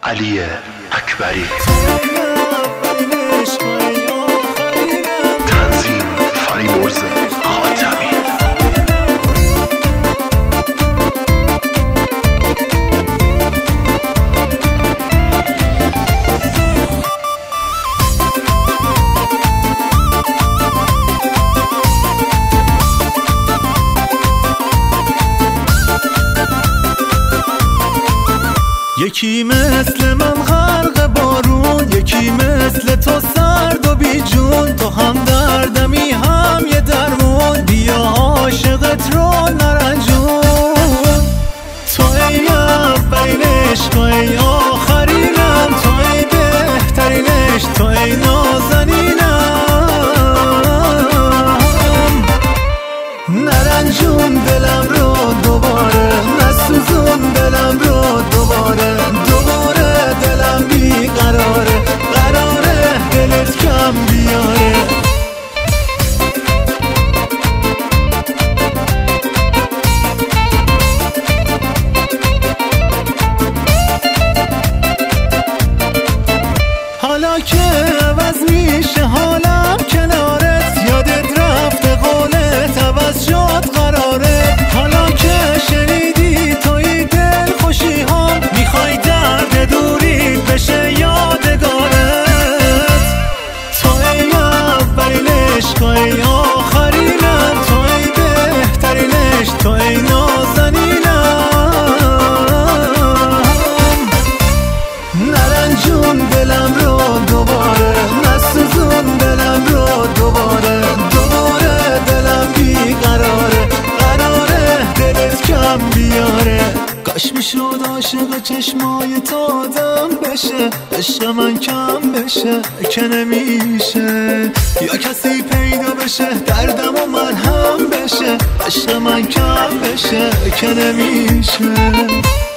علی اکبری. تنظیم فریمرز خاتمی. یکی مثل من غرق بارون، یکی مثل تو سرد و بی جون. تو هم دردمی هم یه درمون، بیا عاشقت رو نرنجون. تو ای اولین عشق، ای آخرینم، تو ای بهترین عشق، تو ای نازنینم. نرنجون دلم رو دوباره، نسوزون دلم رو دوباره. دوباره دلم بی قراره، قراره دلت کم بیاره. حالا که عوض میشه حالم کنارت، یادت رفته قولت عوض شد قرارت. حالا که شنیدی توی دل خوشی هم، میخوای درد دوری بشه یادگارت. تو ای اولین عشق، ای آخرینم، تو ای بهترین عشق، تو ای نازنینم. نرنجون دلم رو دوباره، نسوزون دلم رو دوباره. دوباره دلم بی قراره، قراره دلت کم بیاره. کاش میشد عاشق چشمای تو آدم بشه، عشق من کم بشه که نمیشه. یا کسی پیدا بشه دردم و مرهم بشه، عشق من کم بشه که نمیشه.